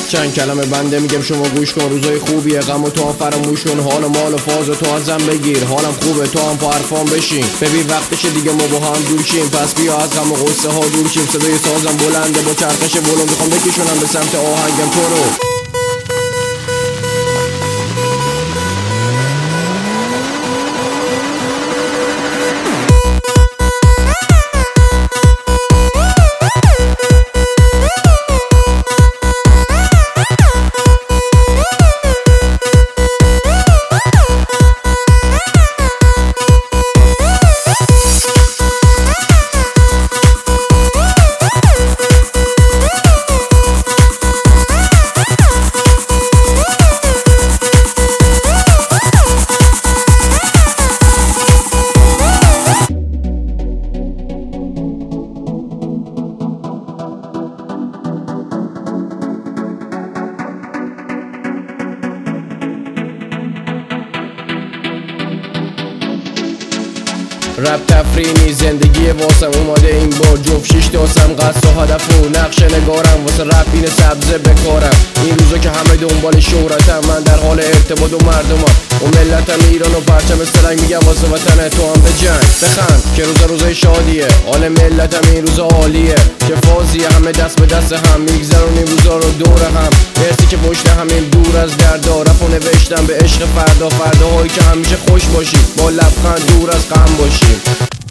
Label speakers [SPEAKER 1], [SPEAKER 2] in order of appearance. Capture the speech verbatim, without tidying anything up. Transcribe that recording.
[SPEAKER 1] چند کلمه بنده میگم شما گوش کن. روزای خوبیه غم و تو هم فراموش کن. حال و مال و فاز و تو ازم بگیر. حالم خوبه تو هم پا حرفام بشین. ببین وقتشه دیگه ما با هم دور شیم. پس بیا از غم و غصه ها دور شیم. صدای سازم بلنده با چرخش بلند میخوام بکشونم به سمت آهنگم تو رو. رپ تفرینی زندگی واسم اومده این بار. جفت شیش تاسم قصد و هدف و نقش نگارم واسه رپ این سبزه بکارم. این روزا که همه دنبال شهرتم من در حال ارتباط و مردمم و ملتم ایران و پرچم سرنگ میگم واسه وطن تو هم به جنگ بخند که روزا روزای شادیه. حال ملتم این روزا عالیه که فازیه همه دست به دست هم میگذرون این روزا رو دور هم. مرسی که پشت همین دور از دردا رپ و نوشتم به عشق فردا. فرداهایی که همیشه خوش باشی با لبخند دور از غم باشی.